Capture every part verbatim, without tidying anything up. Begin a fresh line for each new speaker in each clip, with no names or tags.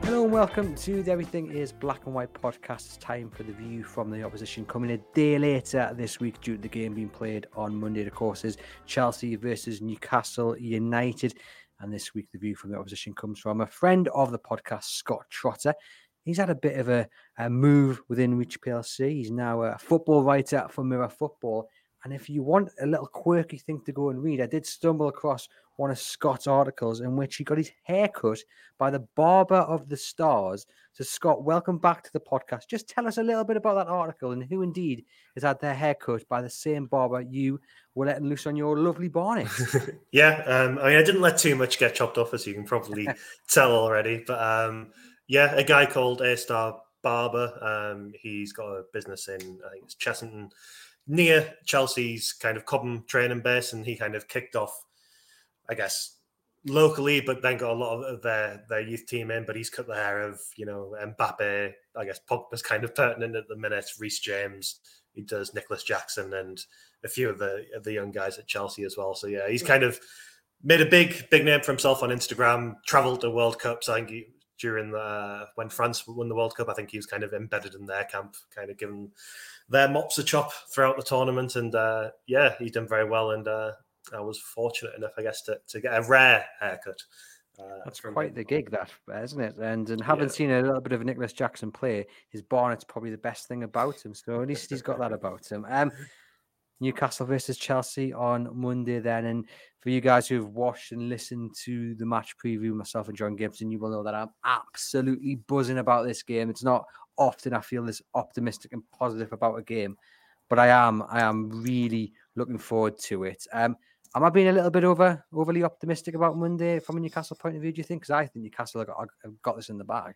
Hello and welcome to the Everything is Black and White podcast. It's time for the view from the opposition, coming a day later this week due to the game being played on Monday. Of course, is Chelsea versus Newcastle United. And this week the view from the opposition comes from a friend of the podcast, Scott Trotter. He's had a bit of a, a move within Reach P L C. He's now a football writer for Mirror Football. And if you want a little quirky thing to go and read, I did stumble across one of Scott's articles in which he got his hair cut by the Barber of the Stars. So, Scott, welcome back to the podcast. Just tell us a little bit about that article and who indeed has had their hair cut by the same barber you were letting loose on your lovely Barnet.
yeah, um, I mean, I didn't let too much get chopped off, as you can probably tell already. But um, yeah, a guy called A-Star Barber. Um, he's got a business in, I think it's Chessington, near Chelsea's kind of Cobham training base, and he kind of kicked off, I guess, locally, but then got a lot of their, their youth team in. But he's cut the hair of, you know, Mbappe. I guess Pogba's kind of pertinent at the minute. Reece James. He does Nicholas Jackson and a few of the of the young guys at Chelsea as well. So yeah, he's kind of made a big big name for himself on Instagram. Travelled to World Cups. I think he, during the when France won the World Cup, I think he was kind of embedded in their camp, kind of giving their mops a chop throughout the tournament. And uh, yeah, he's done very well. And uh, I was fortunate enough, I guess, to, to get a rare haircut.
Uh, That's quite him. the gig, that, isn't it? And and having yeah. seen a little bit of Nicholas Jackson play, his Barnet's probably the best thing about him. So at least he's got that about him. Um, Newcastle versus Chelsea on Monday then. And for you guys who have watched and listened to the match preview, myself and John Gibson, you will know that I'm absolutely buzzing about this game. It's not often I feel this optimistic and positive about a game, but I am I am really looking forward to it. Um, am I being a little bit over overly optimistic about Monday from a Newcastle point of view, do you think? Because I think Newcastle have got, have got this in the bag.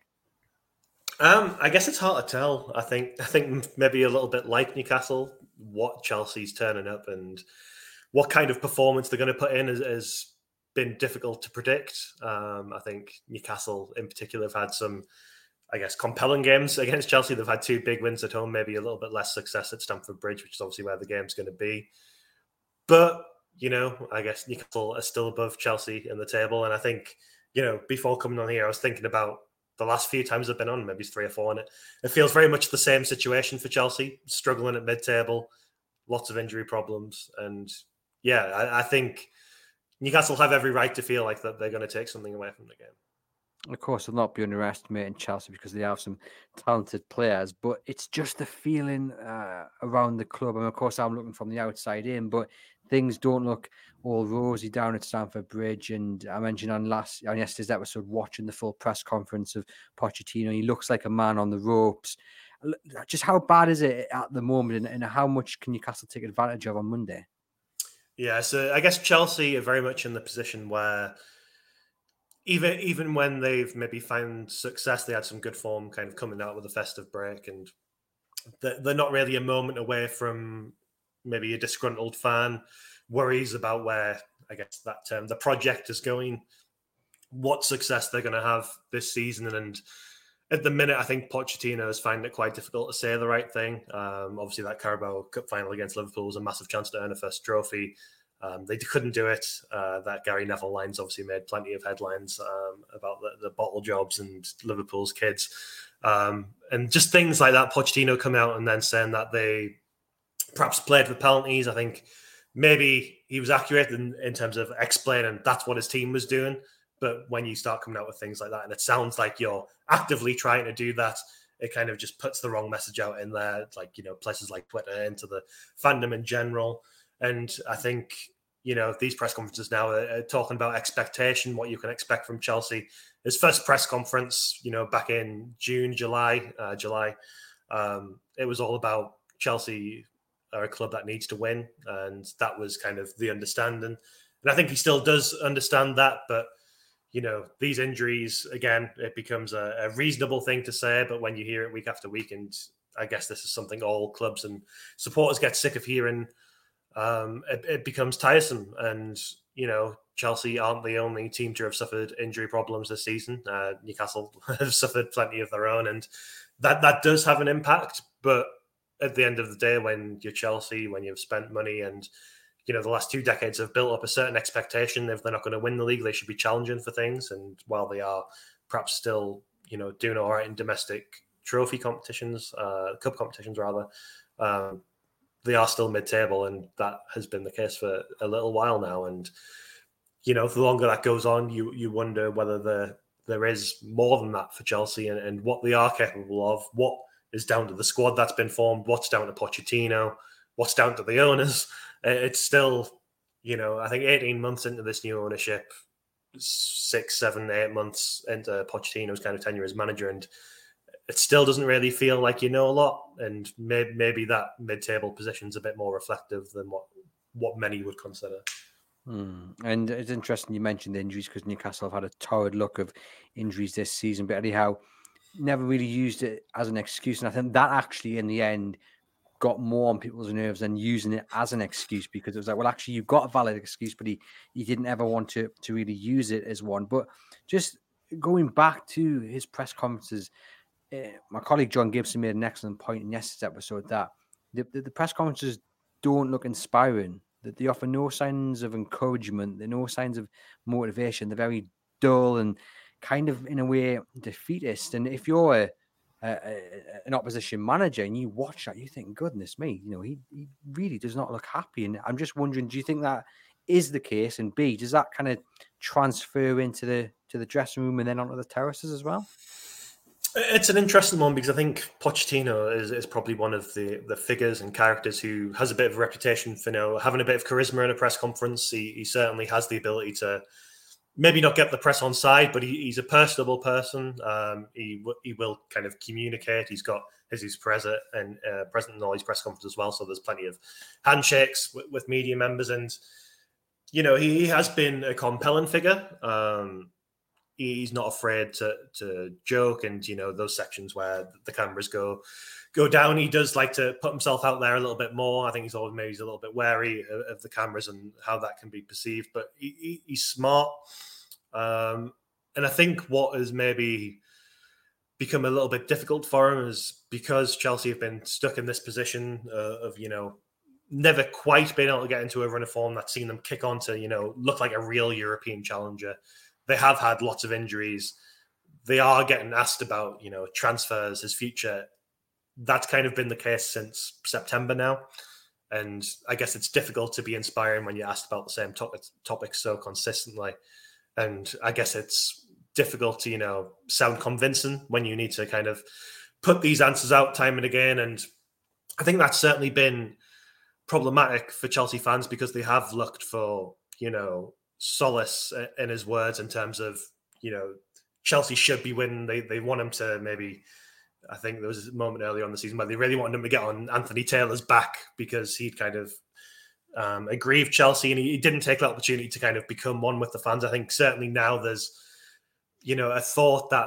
Um, I guess it's hard to tell. I think I think maybe a little bit like Newcastle, what Chelsea's turning up and what kind of performance they're going to put in has, has been difficult to predict. Um, I think Newcastle in particular have had some, I guess, compelling games against Chelsea. They've had two big wins at home, maybe a little bit less success at Stamford Bridge, which is obviously where the game's going to be. But, you know, I guess Newcastle are still above Chelsea in the table. And I think, you know, before coming on here, I was thinking about the last few times I've been on, maybe it's three or four, and it, it feels very much the same situation for Chelsea, struggling at mid-table, lots of injury problems. And yeah, I, I think Newcastle have every right to feel like that they're going to take something away from the game.
Of course, they'll not be underestimating Chelsea because they have some talented players, but it's just the feeling uh, around the club. And of course, I'm looking from the outside in, but things don't look all rosy down at Stamford Bridge. And I mentioned on last on yesterday's episode, watching the full press conference of Pochettino, he looks like a man on the ropes. Just how bad is it at the moment, and, and how much can Newcastle take advantage of on Monday?
Yeah, so I guess Chelsea are very much in the position where Even even when they've maybe found success, they had some good form kind of coming out with the festive break, and they're not really a moment away from maybe a disgruntled fan, worries about where, I guess that term, the project is going, what success they're going to have this season. And at the minute, I think Pochettino has found it quite difficult to say the right thing. Um, obviously, that Carabao Cup final against Liverpool was a massive chance to earn a first trophy. Um, they couldn't do it. Uh, that Gary Neville line's obviously made plenty of headlines um, about the, the bottle jobs and Liverpool's kids. Um, and just things like that, Pochettino come out and then saying that they perhaps played with penalties. I think maybe he was accurate in, in terms of explaining that's what his team was doing. But when you start coming out with things like that, and it sounds like you're actively trying to do that, it kind of just puts the wrong message out in there, like, you know, places like Twitter, into the fandom in general. And I think, you know, these press conferences now are, are talking about expectation, what you can expect from Chelsea. His first press conference, you know, back in June, July, uh, July, um, it was all about Chelsea are a club that needs to win. And that was kind of the understanding. And I think he still does understand that. But, you know, these injuries, again, it becomes a, a reasonable thing to say. But when you hear it week after week, and I guess this is something all clubs and supporters get sick of hearing, Um, it, it becomes tiresome. And, you know, Chelsea aren't the only team to have suffered injury problems this season. Uh, Newcastle have suffered plenty of their own, and that, that does have an impact. But at the end of the day, when you're Chelsea, when you've spent money and, you know, the last two decades have built up a certain expectation, if they're not going to win the league, they should be challenging for things. And while they are perhaps still, you know, doing all right in domestic trophy competitions, uh, cup competitions rather. Um, they are still mid-table, and that has been the case for a little while now. And you know, the longer that goes on, you you wonder whether the there is more than that for Chelsea, and, and what they are capable of. What is down to the squad that's been formed? What's down to Pochettino? What's down to the owners? It's still, you know, I think eighteen months into this new ownership, six, seven, eight months into Pochettino's kind of tenure as manager, and it still doesn't really feel like you know a lot. And maybe, maybe that mid-table position is a bit more reflective than what, what many would consider.
Hmm. And it's interesting you mentioned the injuries, because Newcastle have had a torrid look of injuries this season, but anyhow, never really used it as an excuse. And I think that actually, in the end, got more on people's nerves than using it as an excuse, because it was like, well, actually, you've got a valid excuse, but he, he didn't ever want to, to really use it as one. But just going back to his press conferences, uh, my colleague John Gibson made an excellent point in yesterday's episode that the, the, the press conferences don't look inspiring, that they offer no signs of encouragement, they're no signs of motivation. They're very dull and kind of, in a way, defeatist. And if you're a, a, a, an opposition manager and you watch that, you think, goodness me, you know, he, he really does not look happy. And I'm just wondering, do you think that is the case? And B, does that kind of transfer into the to the dressing room and then onto the terraces as well?
It's an interesting one, because I think Pochettino is, is probably one of the, the figures and characters who has a bit of a reputation for, you know, having a bit of charisma in a press conference. He, he certainly has the ability to maybe not get the press on side, but he, he's a personable person. Um, he he will kind of communicate. He's got his, his present and uh, present in all his press conferences as well. So there's plenty of handshakes with, with media members, and you know, he, he has been a compelling figure. Um, He's not afraid to to joke, and you know, those sections where the cameras go go down, he does like to put himself out there a little bit more. I think he's always maybe he's a little bit wary of, of the cameras and how that can be perceived, but he, he, he's smart. Um, and I think what has maybe become a little bit difficult for him is because Chelsea have been stuck in this position uh, of, you know, never quite been able to get into a run of form that's seen them kick on to, you know, look like a real European challenger. They have had lots of injuries. They are getting asked about, you know, transfers, his future. That's kind of been the case since September now. And I guess it's difficult to be inspiring when you're asked about the same topic, topics so consistently. And I guess it's difficult to, you know, sound convincing when you need to kind of put these answers out time and again. And I think that's certainly been problematic for Chelsea fans, because they have looked for, you know, solace in his words in terms of, you know, Chelsea should be winning. They they want him to maybe, I think there was a moment earlier on the season where they really wanted him to get on Anthony Taylor's back because he'd kind of um, aggrieved Chelsea, and he, he didn't take the opportunity to kind of become one with the fans. I think certainly now there's, you know, a thought that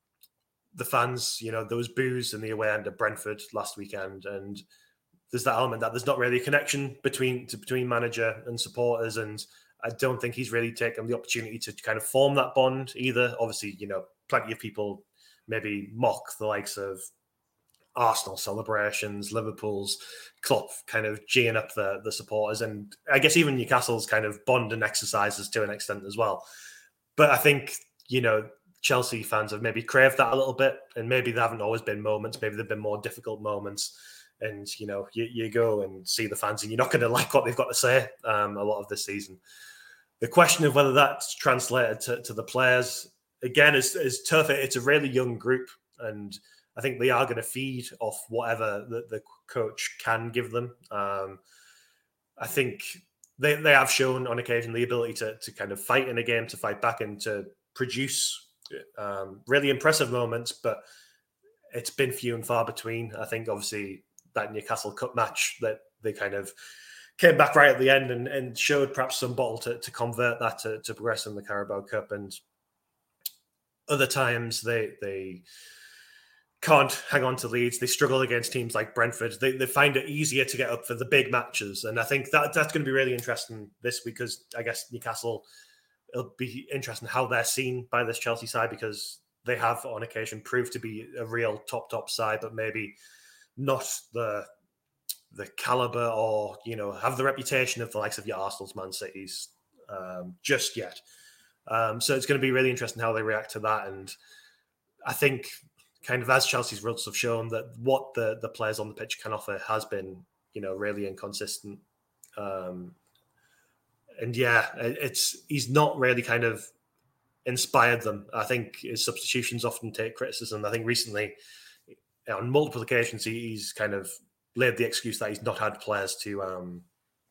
the fans, you know, there was boos in the away end of Brentford last weekend, and there's that element that there's not really a connection between to, between manager and supporters, and I don't think he's really taken the opportunity to kind of form that bond either. Obviously, you know, plenty of people maybe mock the likes of Arsenal celebrations, Liverpool's club kind of geeing up the, the supporters, and I guess even Newcastle's kind of bond and exercises to an extent as well. But I think, you know, Chelsea fans have maybe craved that a little bit, and maybe there haven't always been moments, maybe there have been more difficult moments. And, you know, you, you go and see the fans and you're not going to like what they've got to say um, a lot of this season. The question of whether that's translated to, to the players, again, is, is tough. It's a really young group, and I think they are going to feed off whatever the, the coach can give them. Um, I think they, they have shown on occasion the ability to, to kind of fight in a game, to fight back and to produce um, really impressive moments, but it's been few and far between. I think obviously that Newcastle Cup match that they kind of came back right at the end and, and showed perhaps some bottle to, to convert that to, to progress in the Carabao Cup. And other times they they can't hang on to leads. They struggle against teams like Brentford. They they find it easier to get up for the big matches. And I think that that's going to be really interesting this week, because I guess Newcastle, it'll be interesting how they're seen by this Chelsea side, because they have on occasion proved to be a real top, top side, but maybe not the the caliber or, you know, have the reputation of the likes of your Arsenal's, Man City's um, just yet. Um, so it's going to be really interesting how they react to that. And I think kind of as Chelsea's results have shown that what the, the players on the pitch can offer has been, you know, really inconsistent. Um, and yeah, it's he's not really kind of inspired them. I think his substitutions often take criticism. I think recently, on multiple occasions, he's kind of laid the excuse that he's not had players to um,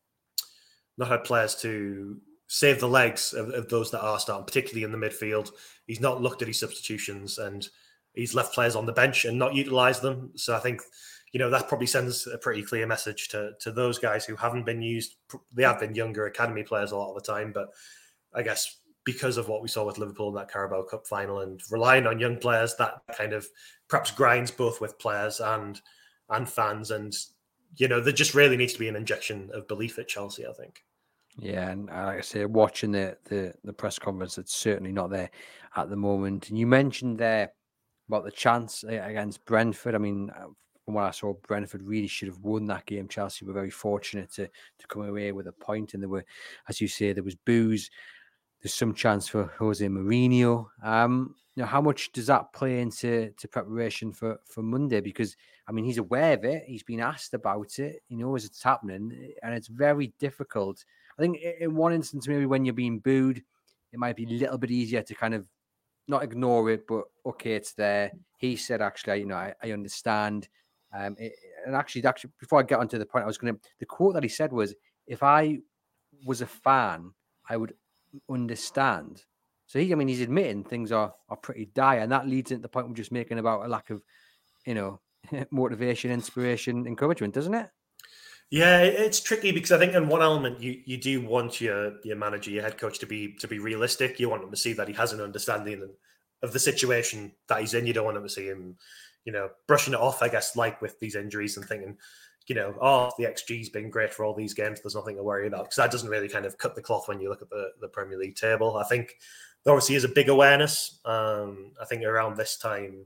not had players to save the legs of, of those that are starting, particularly in the midfield. He's not looked at his substitutions and he's left players on the bench and not utilised them. So I think, you know, that probably sends a pretty clear message to, to those guys who haven't been used. They have been younger academy players a lot of the time, but I guess because of what we saw with Liverpool in that Carabao Cup final and relying on young players, that kind of perhaps grinds both with players and and fans. And, you know, there just really needs to be an injection of belief at Chelsea, I think.
Yeah, and uh, like I say, watching the, the the press conference, it's certainly not there at the moment. And you mentioned there about the chance against Brentford. I mean, from what I saw, Brentford really should have won that game. Chelsea were very fortunate to to come away with a point, and there were, as you say, there was boos. There's some chance for Jose Mourinho. Um, you know, how much does that play into to preparation for for Monday? Because I mean, he's aware of it. He's been asked about it. He knows it's happening, and it's very difficult. I think in one instance, maybe when you're being booed, it might be a little bit easier to kind of not ignore it, but okay, it's there. He said, actually, you know, I, I understand. Um, it, and actually, actually, before I get onto the point, I was going to, the quote that he said was, if I was a fan, I would understand. So he, I mean, he's admitting things are, are pretty dire, and that leads into the point we're just making about a lack of, you know, motivation, inspiration, encouragement, doesn't it?
Yeah, it's tricky because I think in one element you, you do want your your manager, your head coach to be to be realistic. You want him to see that he has an understanding of the situation that he's in. You don't want him to see him, you know, brushing it off, I guess, like with these injuries and thinking, you know, oh, the X G's been great for all these games. There's nothing to worry about, because that doesn't really kind of cut the cloth when you look at the, the Premier League table. I think there obviously is a big awareness. Um, I think around this time,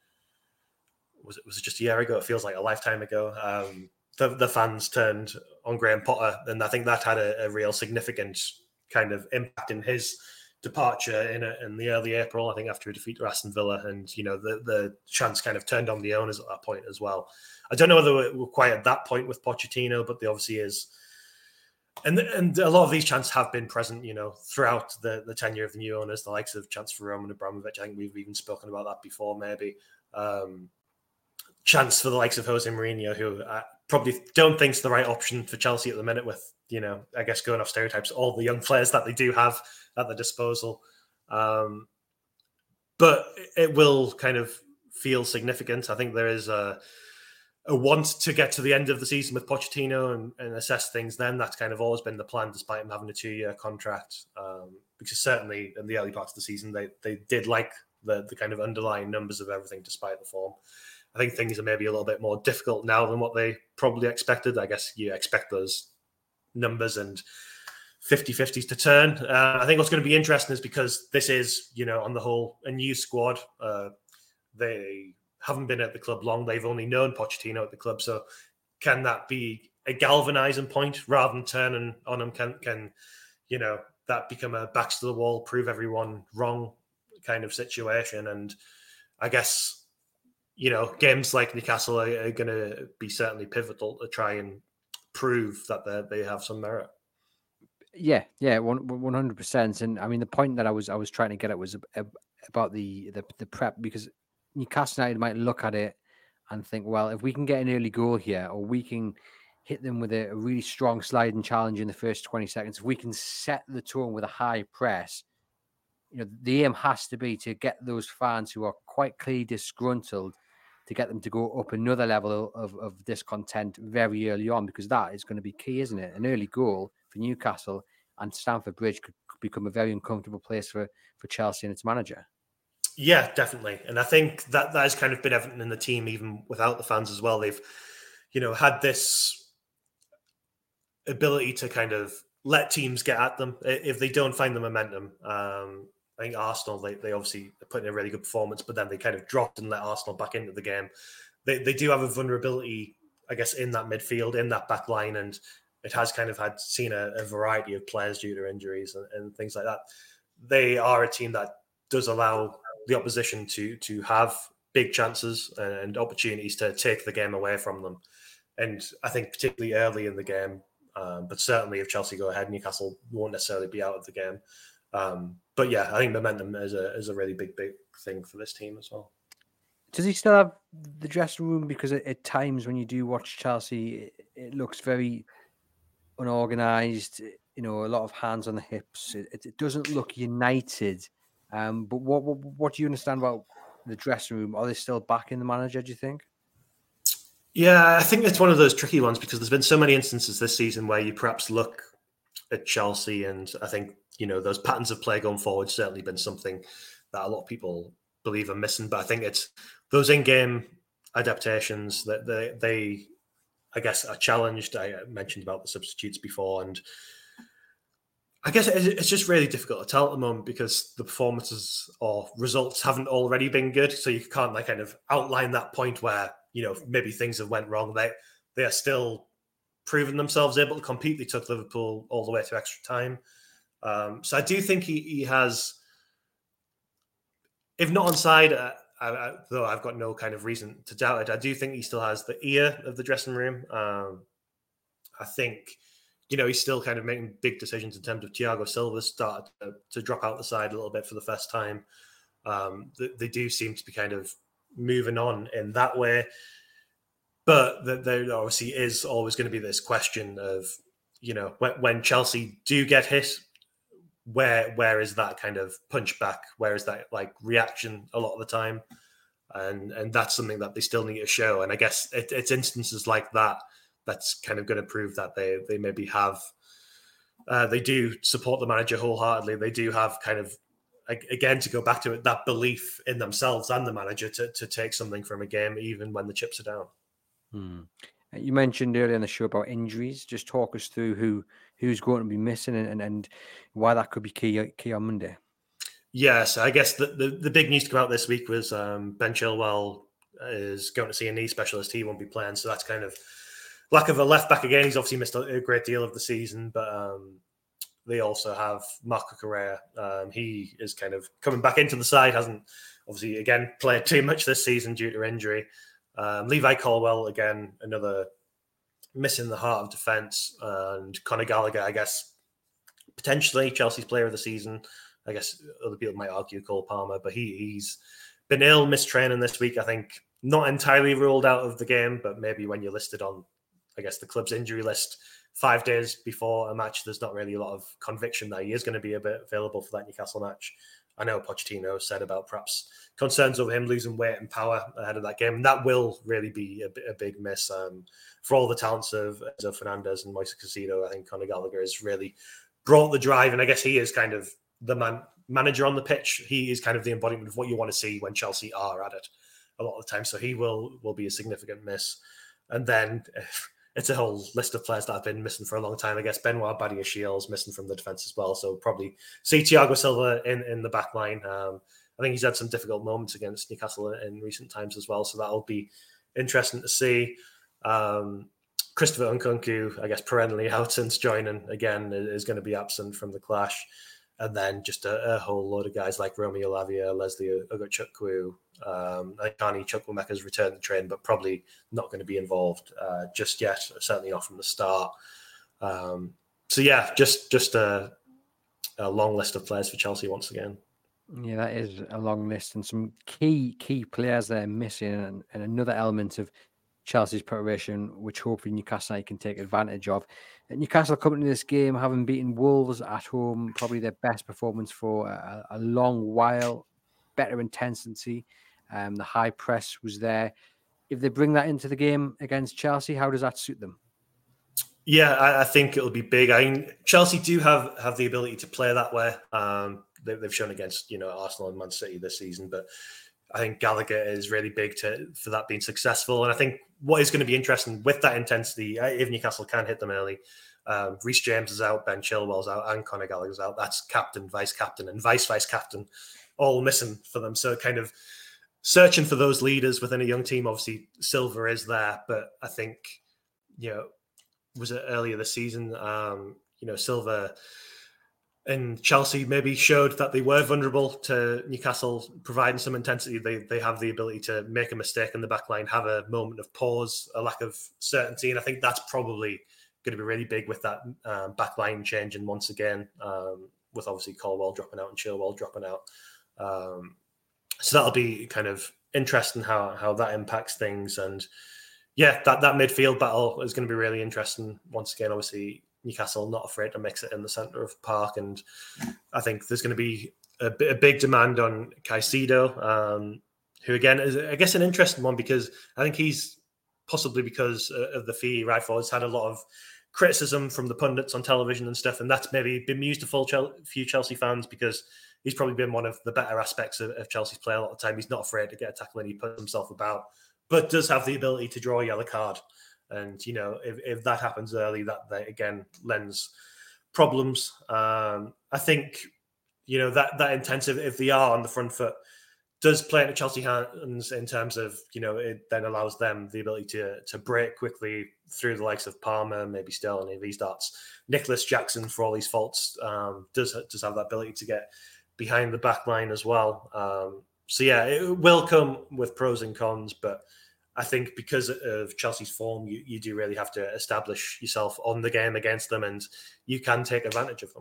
was it was it just a year ago? It feels like a lifetime ago. Um, The, the fans turned on Graham Potter, and I think that had a, a real significant kind of impact in his departure in a, in the early April, I think, after a defeat to Aston Villa. And, you know, the, the chance kind of turned on the owners at that point as well. I don't know whether we're quite at that point with Pochettino, but there obviously is. And and a lot of these chances have been present, you know, throughout the, the tenure of the new owners, the likes of chance for Roman Abramovich. I think we've even spoken about that before, maybe. Um, chance for the likes of Jose Mourinho, who I probably don't think's the right option for Chelsea at the minute with, you know, I guess going off stereotypes, all the young players that they do have at their disposal. Um, but it will kind of feel significant. I think there is a, a want to get to the end of the season with Pochettino and, and assess things then. That's kind of always been the plan, despite him having a two-year contract. Um, because certainly in the early parts of the season, they they did like the, the kind of underlying numbers of everything despite the form. I think things are maybe a little bit more difficult now than what they probably expected. I guess you expect those numbers and fifty-fifties to turn. Uh, I think what's going to be interesting is because this is, you know, on the whole, a new squad. Uh, they haven't been at the club long. They've only known Pochettino at the club. So can that be a galvanizing point rather than turning on them? Can, can you know, that become a backs to the wall, prove everyone wrong kind of situation? And I guess, you know, games like Newcastle are, are going to be certainly pivotal to try and prove that they have some merit.
Yeah, yeah, one hundred percent. And I mean, the point that I was I was trying to get at was about the the, the prep, because Newcastle United might look at it and think, well, if we can get an early goal here, or we can hit them with a, a really strong sliding challenge in the first twenty seconds, if we can set the tone with a high press, you know, the aim has to be to get those fans who are quite clearly disgruntled, to get them to go up another level of, of discontent very early on, because that is going to be key, isn't it? An early goal for Newcastle and Stamford Bridge could, could become a very uncomfortable place for, for Chelsea and its manager.
Yeah, definitely. And I think that that has kind of been evident in the team, even without the fans as well. They've, you know, had this ability to kind of let teams get at them if they don't find the momentum. Um, I think Arsenal, they, they obviously put in a really good performance, but then they kind of dropped and let Arsenal back into the game. They they do have a vulnerability, I guess, in that midfield, in that back line, and it has kind of had seen a, a variety of players due to injuries and, and things like that. They are a team that does allow the opposition to to have big chances and opportunities to take the game away from them. And I think particularly early in the game, um, but certainly if Chelsea go ahead, Newcastle won't necessarily be out of the game. Um, but yeah, I think momentum is a is a really big, big thing for this team as well.
Does he still have the dressing room? Because at, at times when you do watch Chelsea, it, it looks very unorganized. You know, a lot of hands on the hips. It, it doesn't look united. Um, but what, what what do you understand about the dressing room? Are they still backing the manager, do you think?
Yeah, I think it's one of those tricky ones because there's been so many instances this season where you perhaps look at Chelsea, and I think, you know, those patterns of play going forward certainly been something that a lot of people believe are missing. But I think it's those in-game adaptations that they, they I guess, are challenged. I mentioned about the substitutes before, and I guess it's just really difficult to tell at the moment because the performances or results haven't already been good. So you can't like kind of outline that point where, you know, maybe things have went wrong. They they are still proving themselves able to compete. They took Liverpool all the way to extra time. Um, so I do think he, he has, if not on side, uh, I, I, though I've got no kind of reason to doubt it, I do think he still has the ear of the dressing room. Um, I think, you know, he's still kind of making big decisions in terms of Thiago Silva started to, to drop out the side a little bit for the first time. Um, they, they do seem to be kind of moving on in that way. But there obviously is always going to be this question of, you know, when, when Chelsea do get hit, where where is that kind of punch back? Where is that like reaction a lot of the time? And and that's something that they still need to show. And I guess it, it's instances like that that's kind of going to prove that they they maybe have, uh, they do support the manager wholeheartedly. They do have kind of, again, to go back to it, that belief in themselves and the manager to to take something from a game, even when the chips are down.
Hmm. You mentioned earlier in the show about injuries. Just talk us through who who's going to be missing and, and why that could be key key on Monday.
Yes, I guess the, the, the big news to come out this week was um, Ben Chilwell is going to see a knee specialist. He won't be playing, so that's kind of lack of a left back again. He's obviously missed a, a great deal of the season, but um, they also have Marco Correa. Um, he is kind of coming back into the side. Hasn't obviously again played too much this season due to injury. Um, Levi Colwill, again, another missing the heart of defence. And Conor Gallagher, I guess, potentially Chelsea's player of the season. I guess other people might argue Cole Palmer, but he, he's been ill, missed training this week. I think not entirely ruled out of the game, but maybe when you're listed on, I guess, the club's injury list five days before a match, there's not really a lot of conviction that he is going to be a bit available for that Newcastle match. I know Pochettino said about perhaps concerns over him losing weight and power ahead of that game. And that will really be a, a big miss um, for all the talents of Enzo Fernandez and Moise Caicedo. I think Conor Gallagher has really brought the drive. And I guess he is kind of the man manager on the pitch. He is kind of the embodiment of what you want to see when Chelsea are at it a lot of the time. So he will will be a significant miss. And then it's a whole list of players that have been missing for a long time. I guess Benoit Badiashile missing from the defence as well. So probably see Thiago Silva in, in the back line. Um, I think he's had some difficult moments against Newcastle in recent times as well. So that'll be interesting to see. Um, Christopher Nkunku, I guess perennially out since joining, again, is going to be absent from the clash. And then just a, a whole load of guys like Romeo Lavia, Leslie Ugochukwu, um, Carney Chukwuemeka's returned to train, but probably not going to be involved uh, just yet, certainly not from the start. Um, so yeah, just just a, a long list of players for Chelsea once again.
Yeah, that is a long list and some key key players there missing, and, and another element of Chelsea's preparation, which hopefully Newcastle can take advantage of. Newcastle coming to this game, having beaten Wolves at home, probably their best performance for a, a long while, better intensity. Um, the high press was there. If they bring that into the game against Chelsea, how does that suit them?
Yeah, I, I think it'll be big. I mean, Chelsea do have, have the ability to play that way. Um, they, they've shown against, you know, Arsenal and Man City this season, but I think Gallagher is really big to for that being successful. And I think what is going to be interesting with that intensity, if Newcastle can hit them early, um, Reece James is out, Ben Chilwell's out, and Conor Gallagher's out. That's captain, vice-captain, and vice-vice-captain all missing for them. So kind of searching for those leaders within a young team. Obviously, Silva is there, but I think, you know, was it earlier this season, um, you know, Silva and Chelsea maybe showed that they were vulnerable to Newcastle providing some intensity. They they have the ability to make a mistake in the back line, have a moment of pause, a lack of certainty. And I think that's probably going to be really big with that um, back line changing once again, um, with obviously Colwill dropping out and Chilwell dropping out. Um, so that'll be kind of interesting how, how that impacts things. And yeah, that, that midfield battle is going to be really interesting. Once again, obviously, Newcastle not afraid to mix it in the centre of the park, and I think there's going to be a, a big demand on Caicedo, um, who again is, I guess, an interesting one because I think he's possibly because of the fee right forward has had a lot of criticism from the pundits on television and stuff, and that's maybe bemused a full Chel- few Chelsea fans because he's probably been one of the better aspects of, of Chelsea's play a lot of the time. He's not afraid to get a tackle and he puts himself about, but does have the ability to draw a yellow card. And, you know, if, if that happens early, that, that again lends problems. Um, I think, you know, that that intensive, if they are on the front foot, does play into Chelsea hands in terms of, you know, it then allows them the ability to to break quickly through the likes of Palmer, maybe Sterling if he starts. Nicholas Jackson, for all these faults, um, does, does have that ability to get behind the back line as well. Um, so, yeah, it will come with pros and cons, but I think because of Chelsea's form, you, you do really have to establish yourself on the game against them, and you can take advantage of them.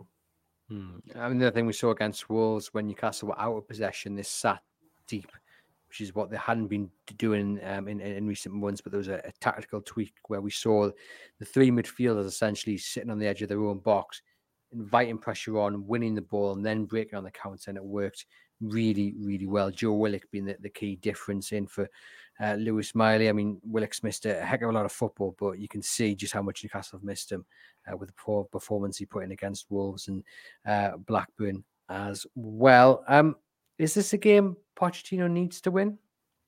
Hmm. I mean, the other thing we saw against Wolves when Newcastle were out of possession, they sat deep, which is what they hadn't been doing um, in, in recent months. But there was a, a tactical tweak where we saw the three midfielders essentially sitting on the edge of their own box, inviting pressure on, winning the ball, and then breaking on the counter, and it worked really, really well. Joe Willock being the, the key difference in for uh, Lewis Miley. I mean, Willock's missed a heck of a lot of football, but you can see just how much Newcastle have missed him uh, with the poor performance he put in against Wolves and uh, Blackburn as well. Um, is this a game Pochettino needs to win?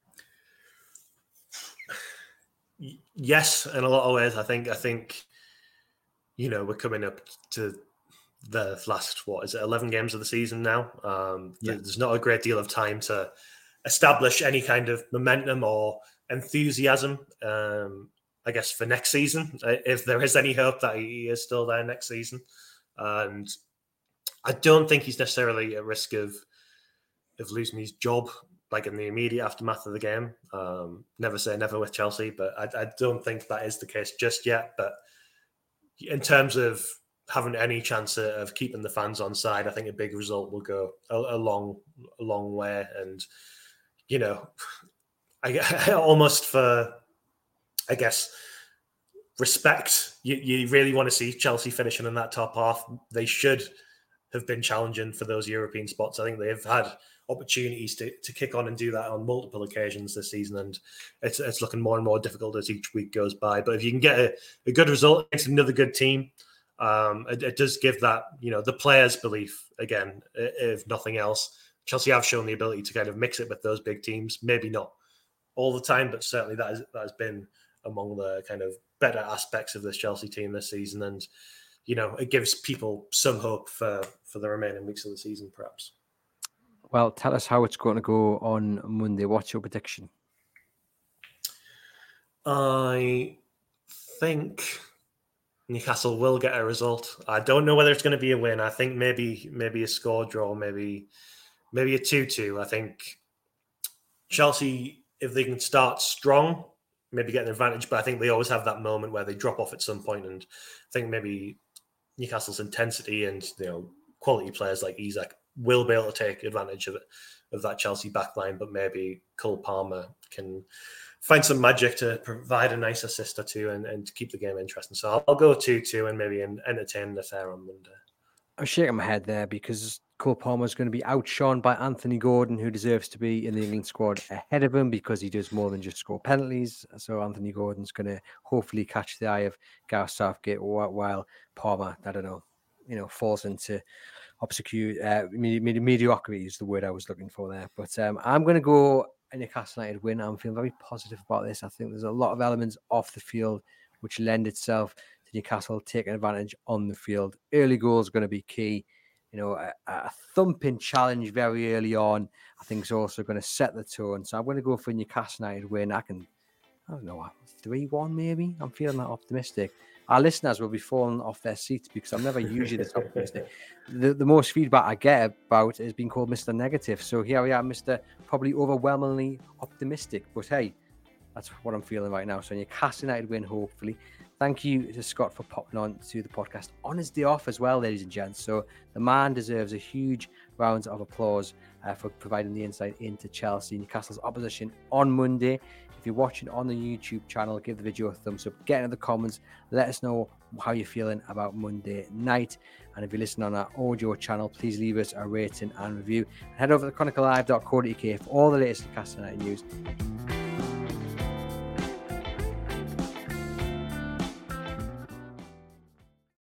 Yes, in a lot of ways. I think, I think, you know, we're coming up to the last, what is it, eleven games of the season now. Um, yeah. There's not a great deal of time to establish any kind of momentum or enthusiasm, um, I guess, for next season, if there is any hope that he is still there next season. And I don't think he's necessarily at risk of of losing his job, like in the immediate aftermath of the game. Um, never say never with Chelsea, but I, I don't think that is the case just yet. But in terms of having any chance of keeping the fans on side, I think a big result will go a, a long, a long way. And, you know, I almost for, I guess, respect, you, you really want to see Chelsea finishing in that top half. They should have been challenging for those European spots. I think they've had opportunities to, to kick on and do that on multiple occasions this season, and it's it's looking more and more difficult as each week goes by. But if you can get a, a good result against another good team, um, it, it does give that, you know, the players' belief again, if nothing else. Chelsea have shown the ability to kind of mix it with those big teams, maybe not all the time, but certainly that, is, that has been among the kind of better aspects of this Chelsea team this season. And, you know, it gives people some hope for, for the remaining weeks of the season, perhaps.
Well, tell us how it's going to go on Monday. What's your prediction?
I think Newcastle will get a result. I don't know whether it's going to be a win. I think maybe maybe a score draw, maybe maybe a two two. I think Chelsea, if they can start strong, maybe get an advantage, but I think they always have that moment where they drop off at some point, and I think maybe Newcastle's intensity and, you know, quality players like Isak will be able to take advantage of it, of that Chelsea backline, but maybe Cole Palmer can find some magic to provide a nice assist or two and, and keep the game interesting. So I'll, I'll go two two and maybe an entertain the affair on Monday.
I'm shaking my head there because Cole Palmer is going to be outshone by Anthony Gordon, who deserves to be in the England squad ahead of him because he does more than just score penalties. So Anthony Gordon's going to hopefully catch the eye of Gareth Southgate, while Palmer, I don't know, you know, falls into obscure, uh, medi- medi- mediocrity is the word I was looking for there. But um, I'm going to go a Newcastle United win. I'm feeling very positive about this. I think there's a lot of elements off the field which lend itself to Newcastle taking advantage on the field. Early goals are going to be key. You know, a, a thumping challenge very early on, I think, is also going to set the tone. So I'm going to go for Newcastle United win. I can, I don't know, three one maybe. I'm feeling that optimistic. our listeners will be falling off their seats because I'm never usually this optimistic. The, the most feedback I get about is being called Mister Negative. So here we are, Mister Probably overwhelmingly optimistic. But hey, that's what I'm feeling right now. So Newcastle United win, hopefully. Thank you to Scott for popping on to the podcast on his day off as well, ladies and gents. So the man deserves a huge round of applause uh, for providing the insight into Chelsea Newcastle's opposition on Monday. If you're watching on the YouTube channel, give the video a thumbs up, get in the comments, let us know how you're feeling about Monday night. And if you listen on our audio channel, please leave us a rating and review. And head over to chronicle live dot co dot uk for all the latest Newcastle United news.